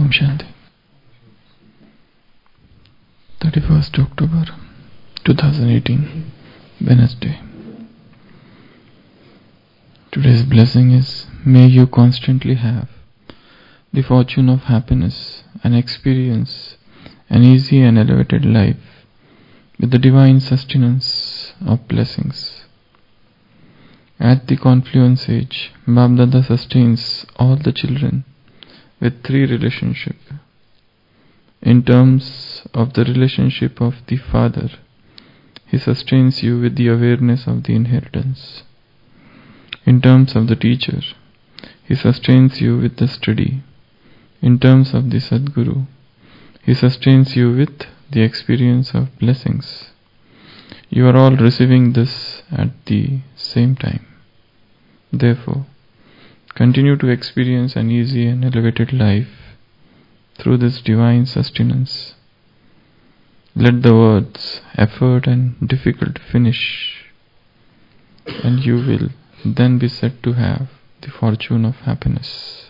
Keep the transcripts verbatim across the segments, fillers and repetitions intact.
Om Shanti. thirty-first October twenty eighteen, Wednesday. Today's blessing is, may you constantly have the fortune of happiness and experience an easy and elevated life with the divine sustenance of blessings. At the confluence age, Bab-Dada sustains all the children with three relationships. In terms of the relationship of the father, he sustains you with the awareness of the inheritance. In terms of the teacher, he sustains you with the study. In terms of the Sadguru, he sustains you with the experience of blessings. You are all receiving this at the same time. Therefore, continue to experience an easy and elevated life through this divine sustenance. Let the words effort and difficult finish, and you will then be said to have the fortune of happiness.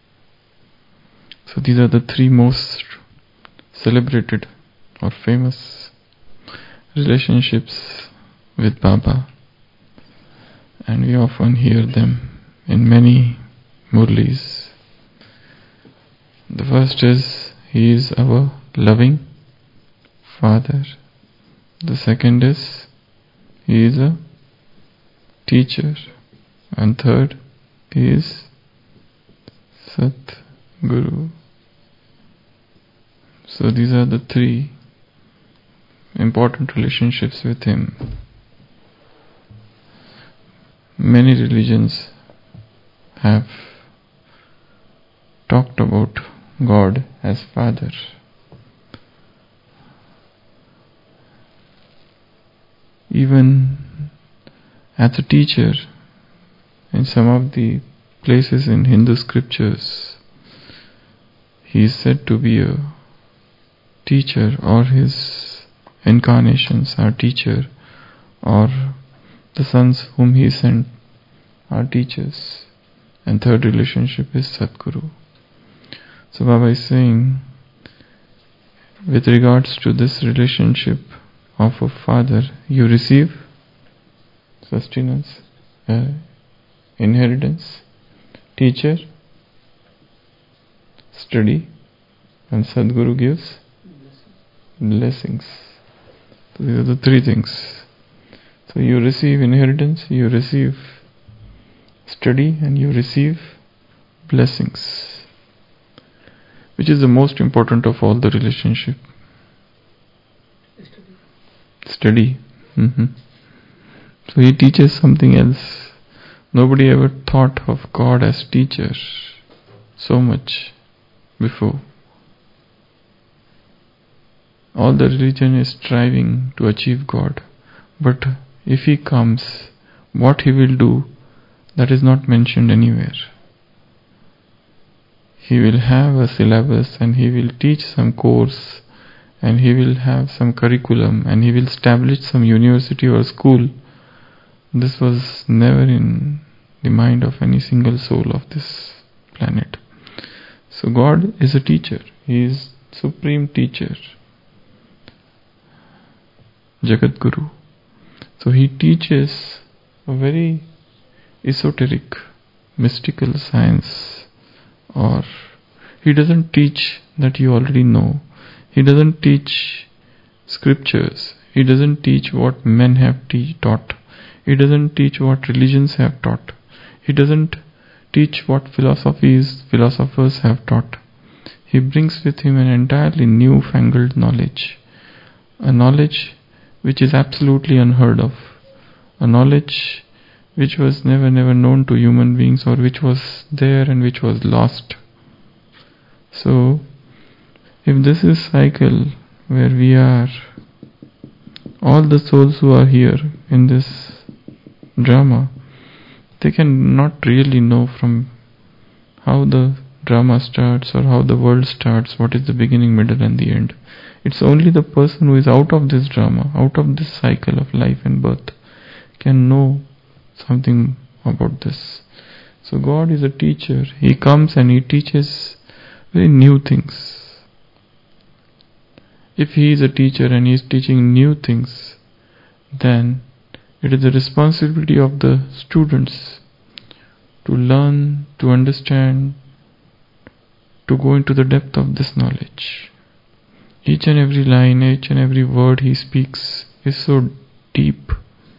So these are the three most celebrated or famous relationships with Baba, and we often hear them in many murlis. The first is, he is our loving father. The second is, he is a teacher. And third, he is Sat Guru. So these are the three important relationships with him. Many religions have talked about God as Father. Even as a teacher, in some of the places in Hindu scriptures, he is said to be a teacher, or his incarnations are teacher, or the sons whom he sent are teachers. And third relationship is Sadguru. So Baba is saying, with regards to this relationship of a father, you receive sustenance, uh, inheritance, teacher, study, and Sadguru gives blessings. So these are the three things. So you receive inheritance, you receive study, and you receive blessings. Which is the most important of all the relationship? Study. Study. Mm-hmm. So he teaches something else. Nobody ever thought of God as teacher so much before. All the religion is striving to achieve God. But if he comes, what he will do, that is not mentioned anywhere. He will have a syllabus, and he will teach some course, and he will have some curriculum, and he will establish some university or school. This was never in the mind of any single soul of this planet. So God is a teacher. He is supreme teacher, Jagat Guru. So he teaches a very esoteric, mystical science, or he doesn't teach that you already know. He doesn't teach scriptures. He doesn't teach what men have te- taught. He doesn't teach what religions have taught. He doesn't teach what philosophies philosophers have taught. He brings with him an entirely new-fangled knowledge, a knowledge which is absolutely unheard of, a knowledge which was never never known to human beings, or which was there and which was lost. So, if this is cycle where we are, all the souls who are here in this drama, they can not really know from how the drama starts or how the world starts, what is the beginning, middle and the end. It's only the person who is out of this drama, out of this cycle of life and birth, can know something about this. So God is a teacher. He comes and he teaches very new things. If he is a teacher and he is teaching new things, then it is the responsibility of the students to learn, to understand, to go into the depth of this knowledge. Each and every line, each and every word he speaks is so deep.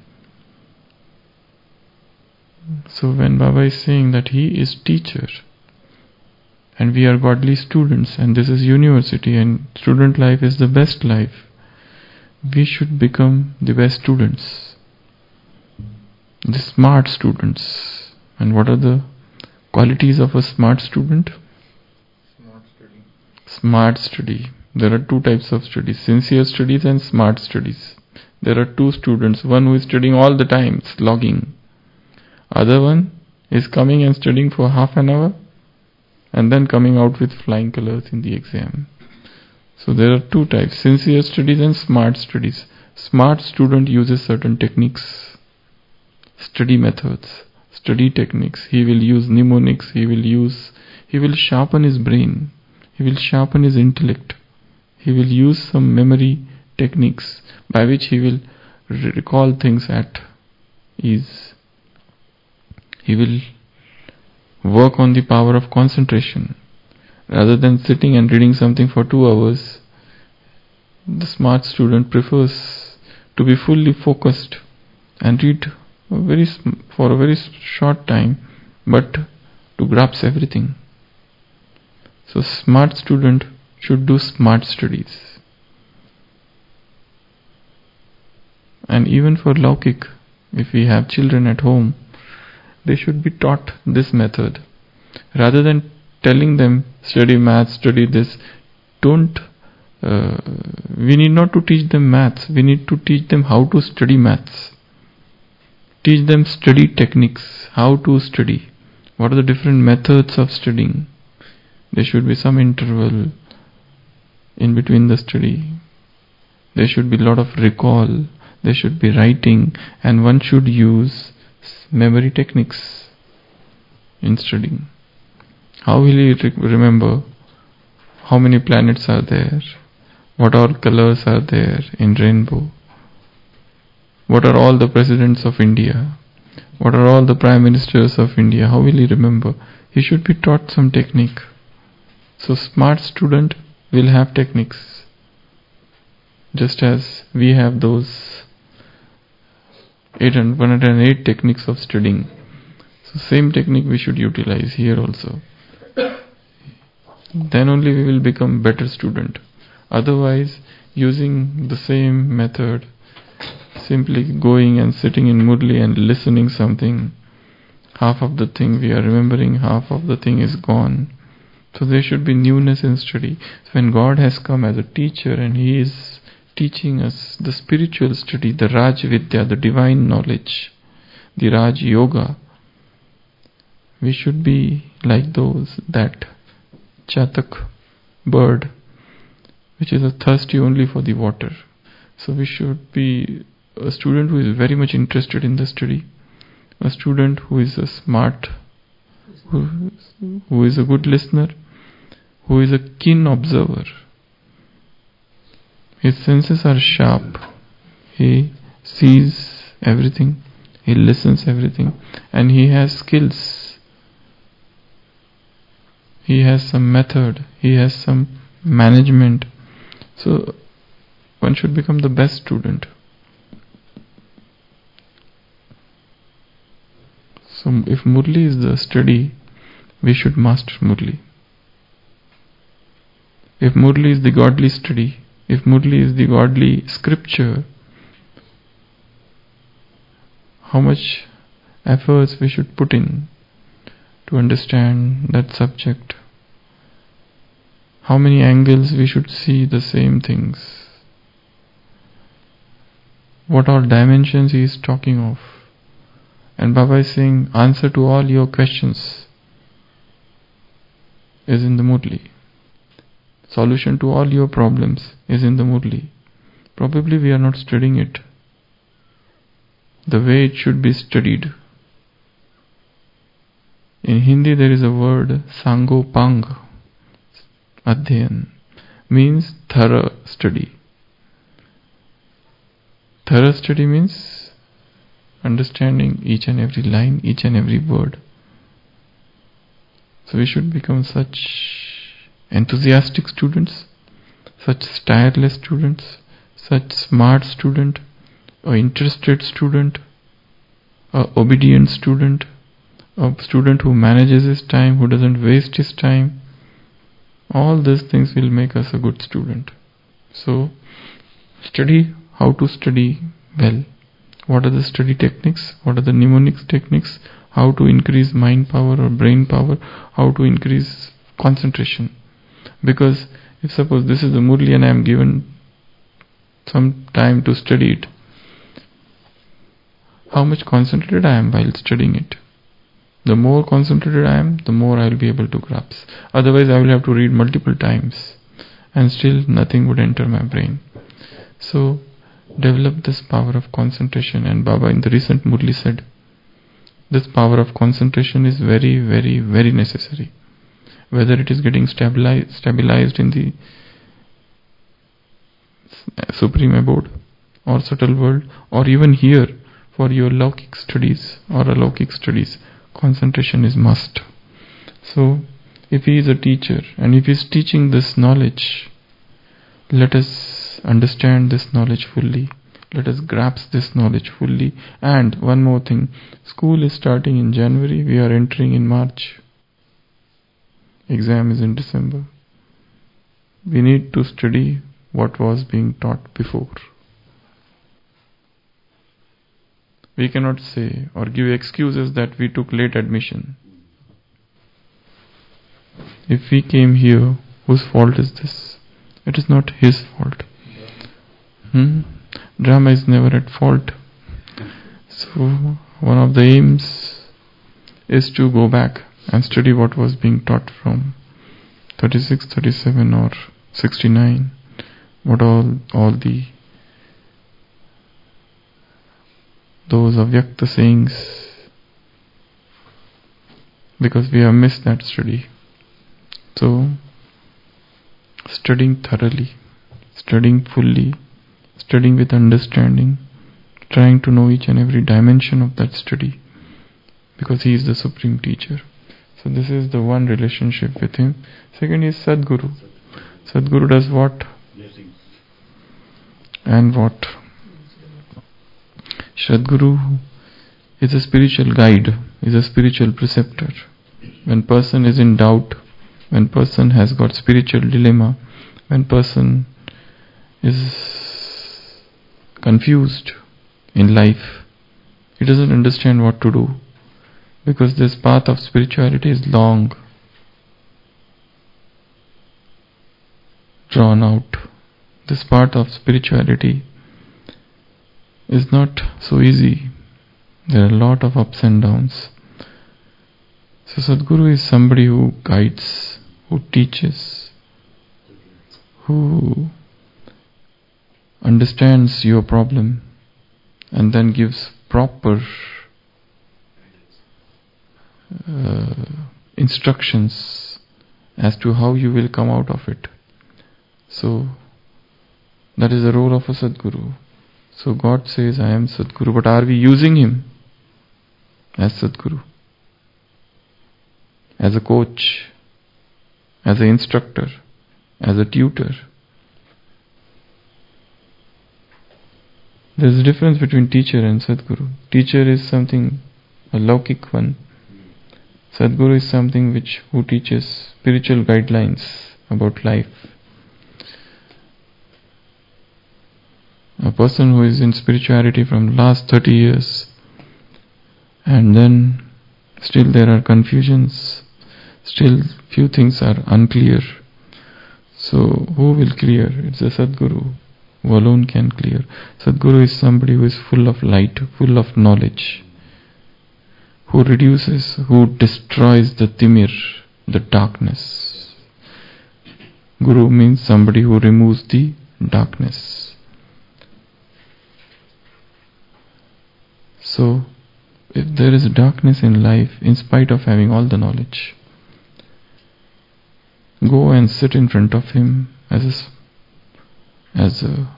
So when Baba is saying that he is teacher and we are godly students and this is university and student life is the best life, we should become the best students, the smart students. And what are the qualities of a smart student? Smart study. Smart study. There are two types of studies, sincere studies and smart studies. There are two students, one who is studying all the time, slogging. Other one is coming and studying for half an hour and then coming out with flying colors in the exam. So there are two types, sincere studies and smart studies. Smart student uses certain techniques, study methods, study techniques. He will use mnemonics, he will use, he will sharpen his brain, he will sharpen his intellect. He will use some memory techniques by which he will recall things at ease. He will work on the power of concentration. Rather than sitting and reading something for two hours, the smart student prefers to be fully focused and read a very for a very short time, but to grasp everything. So smart student should do smart studies. And even for Laukik, if we have children at home, they should be taught this method. Rather than telling them, study maths, study this, don't, uh, we need not to teach them maths, we need to teach them how to study maths. Teach them study techniques, how to study, what are the different methods of studying. There should be some interval in between the study. There should be a lot of recall, there should be writing, and one should use memory techniques in studying. How will he re- remember how many planets are there? What all colors are there in rainbow? What are all the presidents of India? What are all the prime ministers of India? How will he remember? He should be taught some technique. So smart student will have techniques. Just as we have those eight and one hundred eight techniques of studying. So same technique we should utilize here also. Then only we will become better student. Otherwise, using the same method, simply going and sitting in Murli and listening something, half of the thing we are remembering, half of the thing is gone. So there should be newness in study. So when God has come as a teacher and He is teaching us the spiritual study, the Raj Vidya, the divine knowledge, the Raj Yoga, we should be like those, that Chatak bird, which is a thirsty only for the water. So we should be a student who is very much interested in the study, a student who is a smart, who, who is a good listener, who is a keen observer. His senses are sharp. He sees everything, he listens everything, and he has skills. He has some method, he has some management. So one should become the best student. So if Murli is the study, we should master Murli. If Murli is the godly study, if Murli is the godly scripture, how much efforts we should put in to understand that subject. How many angles we should see the same things. What all dimensions he is talking of. And Baba is saying, answer to all your questions is in the Murli. Solution to all your problems is in the Murli. Probably we are not studying it the way it should be studied. In Hindi there is a word Sango Pang. Adhyayan means thorough study. Thorough study means understanding each and every line, each and every word. So we should become such enthusiastic students, such tireless students, such smart student, or interested student, or obedient student, a student who manages his time, who doesn't waste his time. All these things will make us a good student. So, study how to study well. What are the study techniques? What are the mnemonics techniques? How to increase mind power or brain power? How to increase concentration? Because if suppose this is the Murli and I am given some time to study it, how much concentrated I am while studying it? The more concentrated I am, the more I will be able to grasp. Otherwise I will have to read multiple times and still nothing would enter my brain. So develop this power of concentration, and Baba in the recent Murli said, this power of concentration is very, very, very necessary. Whether it is getting stabilized, stabilized in the Supreme Abode or subtle world, or even here for your Laukik studies or Alaukik studies, concentration is must. So, if he is a teacher and if he is teaching this knowledge, let us understand this knowledge fully. Let us grasp this knowledge fully. And one more thing, school is starting in January, we are entering in March. Exam is in December. We need to study what was being taught before. We cannot say or give excuses that we took late admission. If we came here, whose fault is this? It is not his fault. Hmm? Drama is never at fault. So, one of the aims is to go back and study what was being taught from thirty-six, thirty-seven or sixty-nine. What all, all the those avyakta sayings, because we have missed that study. So, studying thoroughly, studying fully, studying with understanding, trying to know each and every dimension of that study, because he is the supreme teacher. So this is the one relationship with him. Second is Sadguru. Sadguru does what? And what? Sadguru is a spiritual guide, is a spiritual preceptor. When person is in doubt, when person has got spiritual dilemma, when person is confused in life, he doesn't understand what to do, because this path of spirituality is long, drawn out. This path of spirituality is not so easy. There are a lot of ups and downs. So Sadguru is somebody who guides, who teaches, who understands your problem and then gives proper uh, instructions as to how you will come out of it. So that is the role of a Sadguru. So God says, I am Sadguru, but are we using him as Sadguru? As a coach, as an instructor, as a tutor? There is a difference between teacher and Sadguru. Teacher is something, a Laukik one. Sadguru is something which who teaches spiritual guidelines about life. A person who is in spirituality from last thirty years and then still there are confusions, still few things are unclear. So who will clear? It's a Sadguru who alone can clear. Sadguru is somebody who is full of light, full of knowledge, who reduces, who destroys the timir, the darkness. Guru means somebody who removes the darkness. So, if there is darkness in life, in spite of having all the knowledge, Go and sit in front of him as a, s- as a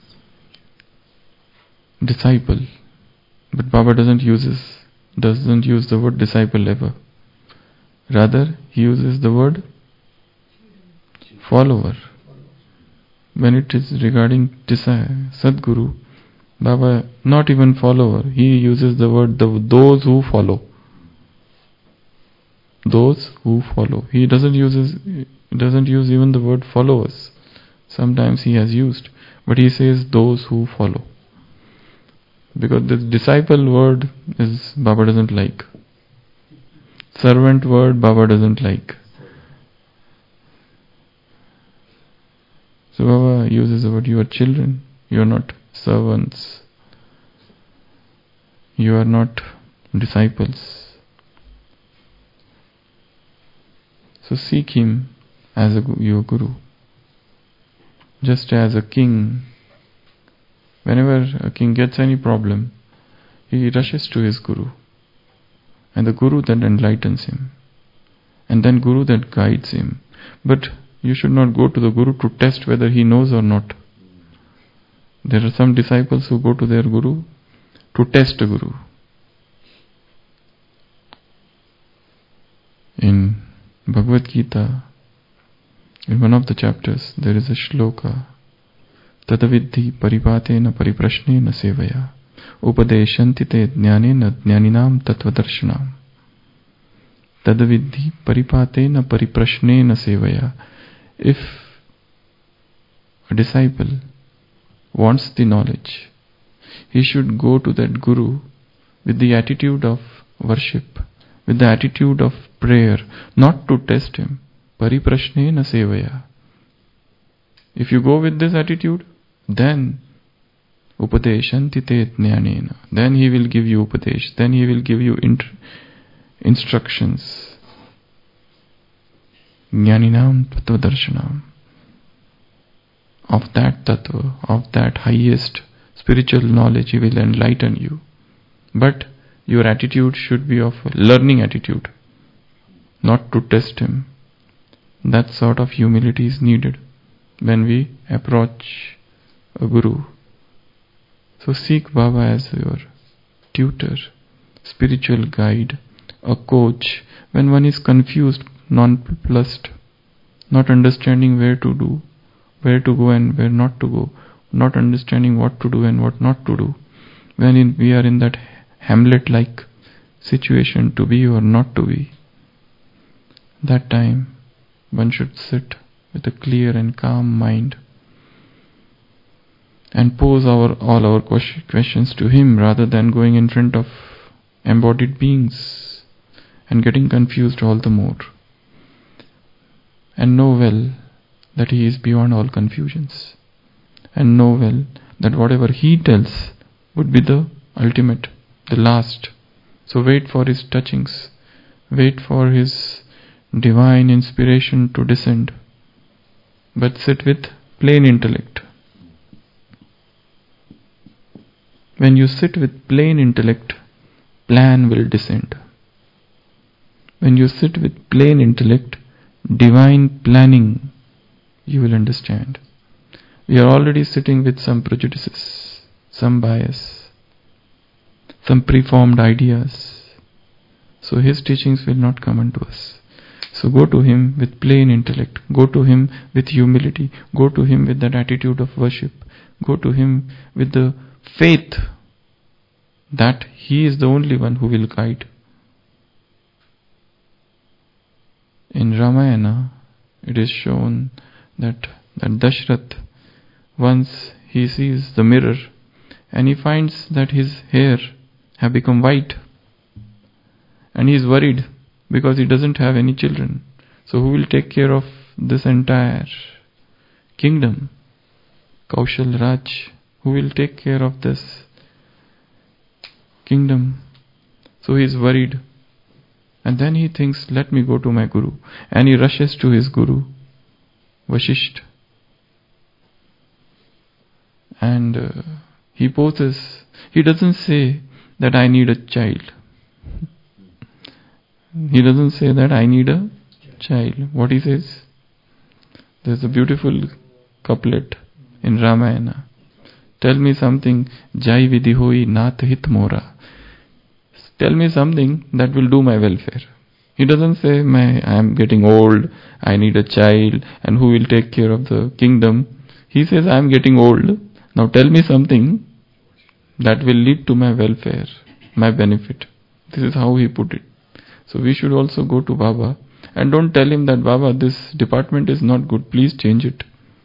disciple. But Baba doesn't uses doesn't use the word disciple ever. Rather, he uses the word follower. When it is regarding disi- Sadguru, Baba not even follower. He uses the word the, those who follow. Those who follow. He doesn't uses doesn't use even the word followers. Sometimes he has used, but he says those who follow. Because the disciple word is Baba doesn't like. Servant word Baba doesn't like. So Baba uses the word you are children, you are not servants, you are not disciples. So seek him as a, your guru. Just as a king, whenever a king gets any problem, he rushes to his guru. And the guru then enlightens him. And then guru then guides him. But you should not go to the guru to test whether he knows or not. There are some disciples who go to their guru to test a guru. In Bhagavad Gita, in one of the chapters, there is a shloka. Tadavidhi paripatena pariprashnena sevaya upadeshanti te jnanena jnaninam tattvadarshana. Tadavidhi paripatena pariprashnena sevaya. If a disciple wants the knowledge, he should go to that guru with the attitude of worship, with the attitude of prayer, not to test him. Pariprashnena sevaya. If you go with this attitude, then upadeshanti te jnanena. Then he will give you upadesh. Then he will give you int- instructions. Jnaninam tattva-darshanam. Of that tattva, of that highest spiritual knowledge, he will enlighten you. But your attitude should be of a learning attitude, not to test him. That sort of humility is needed when we approach a guru. So seek Baba as your tutor, spiritual guide, a coach. When one is confused, nonplussed, not understanding where to do, where to go and where not to go, not understanding what to do and what not to do, when in, we are in that Hamlet-like situation, to be or not to be, that time one should sit with a clear and calm mind and pose our, all our questions to him rather than going in front of embodied beings and getting confused all the more. And know well that he is beyond all confusions. And know well that whatever he tells would be the ultimate, the last. So wait for his touchings. Wait for his divine inspiration to descend. But sit with plain intellect. When you sit with plain intellect, plan will descend. When you sit with plain intellect, divine planning you will understand. We are already sitting with some prejudices, some bias, some preformed ideas. So his teachings will not come unto us. So go to him with plain intellect. Go to him with humility. Go to him with that attitude of worship. Go to him with the faith that he is the only one who will guide. In Ramayana, it is shown that, that Dashrath, once he sees the mirror and he finds that his hair have become white, and he is worried because he doesn't have any children. So who will take care of this entire kingdom? Kaushal Raj. Who will take care of this kingdom? So he is worried. And then he thinks, let me go to my guru. And he rushes to his guru, Vasishtha. And uh, he poses. He doesn't say that I need a child. He doesn't say that I need a child. What he says? There's a beautiful couplet in Ramayana. Tell me something, Jai vidhi hoi nath hit mora. Tell me something that will do my welfare. He doesn't say, my, I am getting old, I need a child, and who will take care of the kingdom. He says, I am getting old. Now tell me something that will lead to my welfare, my benefit. This is how he put it. So we should also go to Baba and don't tell him that, Baba, this department is not good, please change it.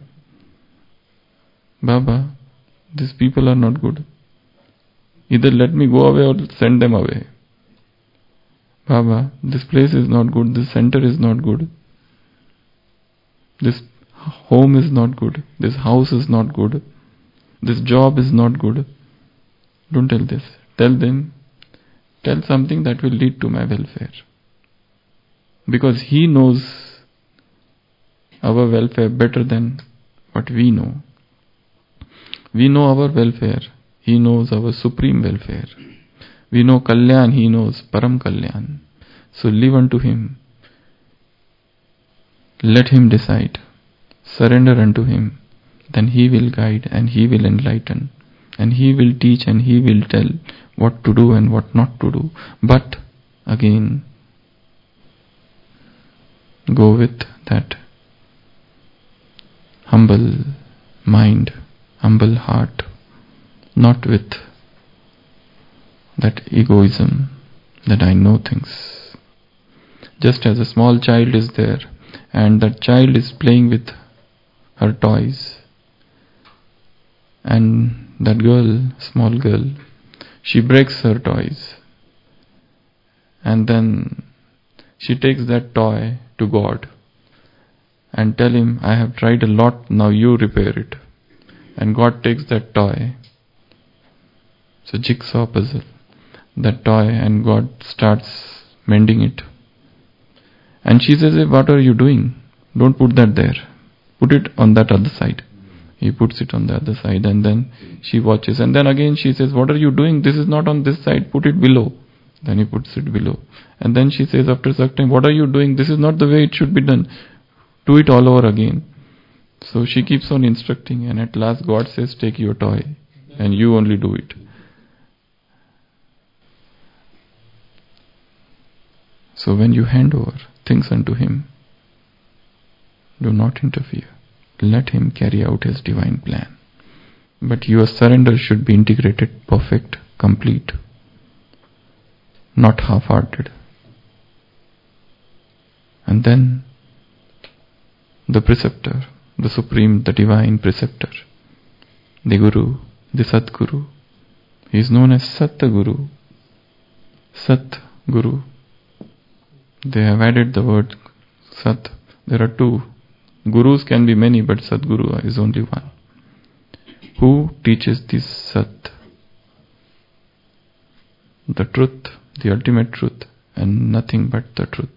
Baba, these people are not good. Either let me go away or send them away. Baba, this place is not good, this center is not good. This home is not good, this house is not good, this job is not good. Don't tell this. Tell them, tell something that will lead to my welfare. Because he knows our welfare better than what we know. We know our welfare. He knows our supreme welfare. We know Kalyan. He knows Param Kalyan. So live unto him. Let him decide. Surrender unto him. Then he will guide and he will enlighten. And he will teach and he will tell what to do and what not to do. But again, go with that humble mind, humble heart, not with that egoism that I know things. Just as a small child is there and that child is playing with her toys, and that girl, small girl, she breaks her toys, and then she takes that toy to God and tell him, I have tried a lot, now you repair it. And God takes that toy. It's a jigsaw puzzle. That toy, and God starts mending it. And she says, hey, what are you doing? Don't put that there. Put it on that other side. He puts it on the other side, and then she watches. And then again she says, what are you doing? This is not on this side. Put it below. Then he puts it below. And then she says after some time, what are you doing? This is not the way it should be done. Do it all over again. So she keeps on instructing, and at last God says, take your toy and you only do it. So when you hand over things unto him, do not interfere. Let him carry out his divine plan. But your surrender should be integrated, perfect, complete, not half-hearted. And then the preceptor, the supreme, the divine preceptor, the Guru, the Satguru, he is known as Satguru. Sat Guru. They have added the word Sat. There are two. Gurus can be many, but Satguru is only one. Who teaches this Sat? The truth, the ultimate truth, and nothing but the truth.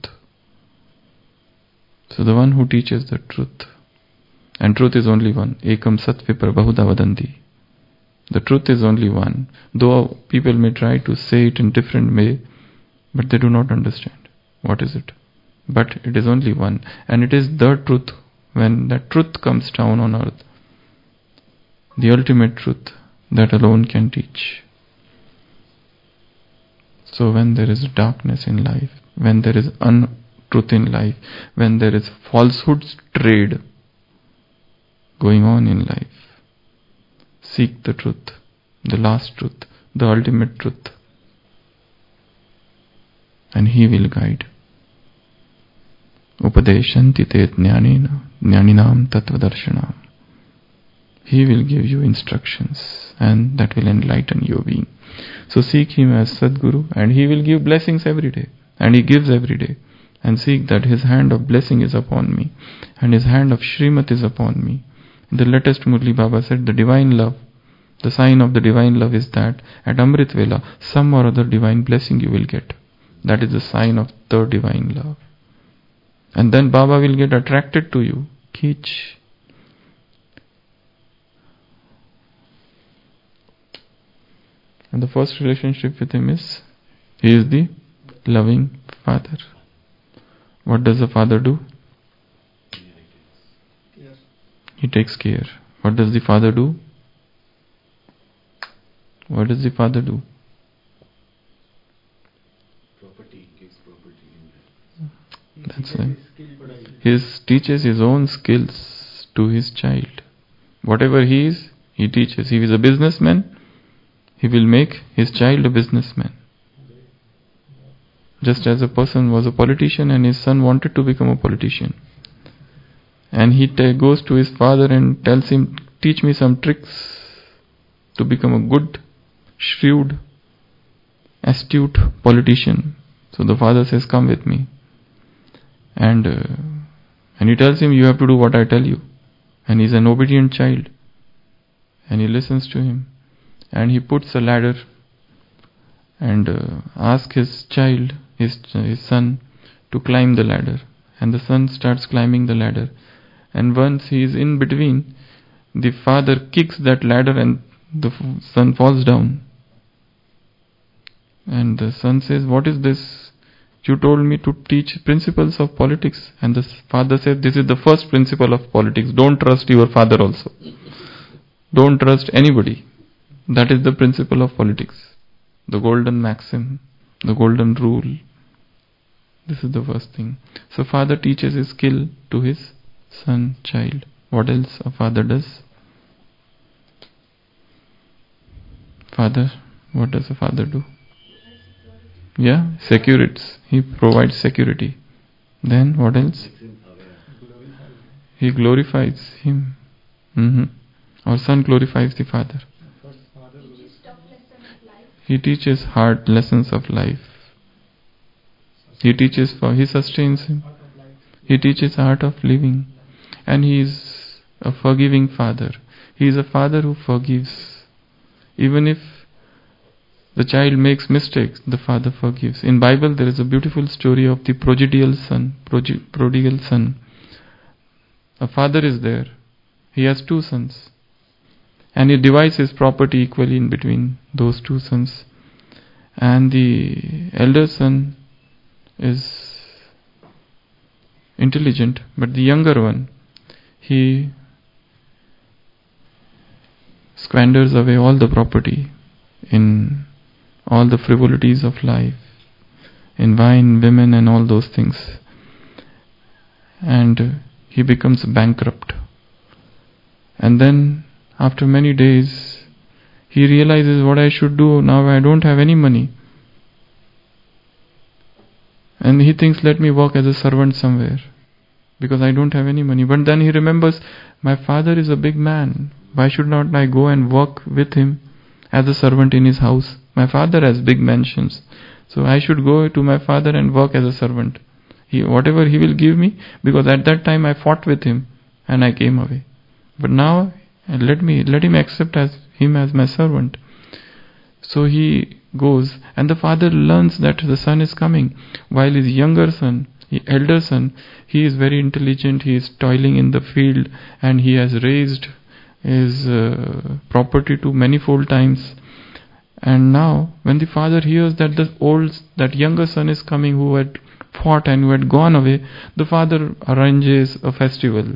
So the one who teaches the truth, and truth is only one. Ekam Sat Vipra Bahuda Vadanti. The truth is only one. Though people may try to say it in different way, but they do not understand. What is it? But it is only one. And it is the truth. When that truth comes down on earth, the ultimate truth that alone can teach. So when there is darkness in life, when there is untruth in life, when there is falsehood trade going on in life, seek the truth, the last truth, the ultimate truth, and he will guide. Upadeshanti te jnanina jnaninam tattva-darshanam. He will give you instructions, and that will enlighten your being. So seek him as Sadguru, and he will give blessings every day, and he gives every day. And seek that his hand of blessing is upon me, and his hand of Shrimat is upon me. In the latest Murli Baba said, the divine love, the sign of the divine love is that at Amrit Vela, some or other divine blessing you will get. That is the sign of the divine love. And then Baba will get attracted to you. Khich. And the first relationship with him is, he is the loving father. What does the father do? Yes. He takes care. What does the father do? What does the father do? Property gives property in That's right. He teaches his own skills to his child. Whatever he is, he teaches. If he is a businessman, he will make his child a businessman. Just as a person was a politician and his son wanted to become a politician. And he t- goes to his father and tells him, teach me some tricks to become a good, shrewd, astute politician. So the father says, come with me. And uh, and he tells him, you have to do what I tell you. And he's an obedient child. And he listens to him. And he puts a ladder and uh, asks his child, his, his son, to climb the ladder. And the son starts climbing the ladder. And once he is in between, the father kicks that ladder and the f- son falls down. And the son says, what is this? You told me to teach principles of politics. And the father said, this is the first principle of politics. Don't trust your father also. Don't trust anybody. That is the principle of politics. The golden maxim, the golden rule. This is the first thing. So father teaches his skill to his son, child. What else a father does? Father, what does a father do? Yeah, securities. He provides security. Then what else? He glorifies him. Mm-hmm. Our son glorifies the father. He teaches hard lessons of life. He teaches for he sustains him. He teaches art of living. And he is a forgiving father. He is a father who forgives. Even if the child makes mistakes, the father forgives. In Bible there is a beautiful story of the prodigal son. Prog- prodigal son. A father is there. He has two sons. And he divides his property equally in between those two sons. And the elder son is intelligent, but the younger one, he squanders away all the property in all the frivolities of life, in wine, women and all those things. And he becomes bankrupt. And then after many days, he realizes what I should do. Now I don't have any money. And he thinks, let me work as a servant somewhere, because I don't have any money. But then he remembers, my father is a big man. Why should not I go and work with him as a servant in his house? My father has big mansions. So I should go to my father and work as a servant. He, whatever he will give me, because at that time I fought with him and I came away. But now let me let him accept as him as my servant. So he goes, and the father learns that the son is coming, while his younger son, the elder son, he is very intelligent, he is toiling in the field, and he has raised his uh, property to manifold times. And now, when the father hears that the old, that younger son is coming, who had fought and who had gone away, the father arranges a festival.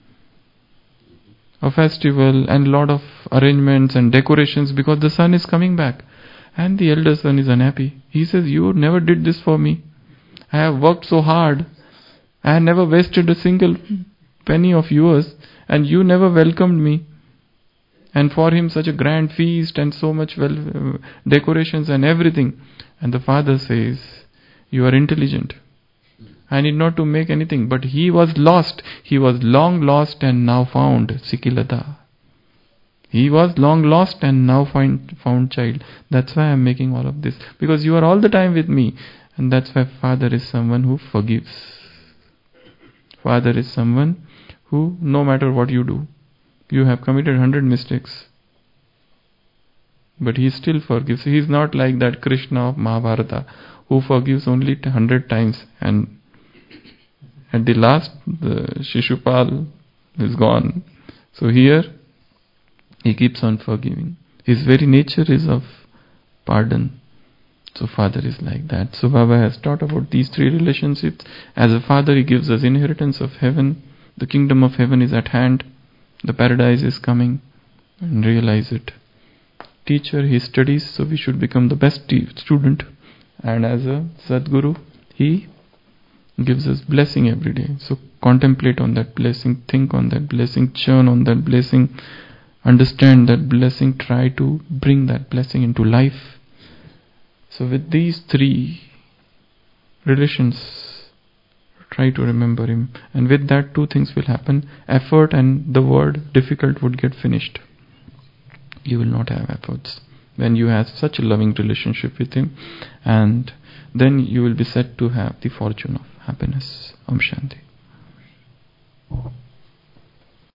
A festival and lot of arrangements and decorations, because the son is coming back. And the elder son is unhappy. He says, you never did this for me. I have worked so hard. I have never wasted a single penny of yours, and you never welcomed me. And for him such a grand feast and so much well uh, decorations and everything. And the father says, you are intelligent. I need not to make anything. But he was lost. He was long lost and now found. Sikilata. He was long lost and now find, found child. That's why I am making all of this. Because you are all the time with me. And that's why father is someone who forgives. Father is someone who, no matter what you do, you have committed hundred mistakes, but he still forgives. He is not like that Krishna of Mahabharata, who forgives only hundred times, and at the last, the Shishupal is gone. So here, he keeps on forgiving. His very nature is of pardon. So father is like that. So Baba has taught about these three relationships. As a father, he gives us inheritance of heaven. The kingdom of heaven is at hand. The paradise is coming. And realize it. Teacher, he studies, so we should become the best te- student. And as a Sadguru, he gives us blessing every day. So contemplate on that blessing, think on that blessing, churn on that blessing, understand that blessing, try to bring that blessing into life. So with these three relations, try to remember him. And with that, two things will happen. Effort and the word difficult would get finished. You will not have efforts when you have such a loving relationship with him, and then you will be said to have the fortune of happiness. Om Shanti.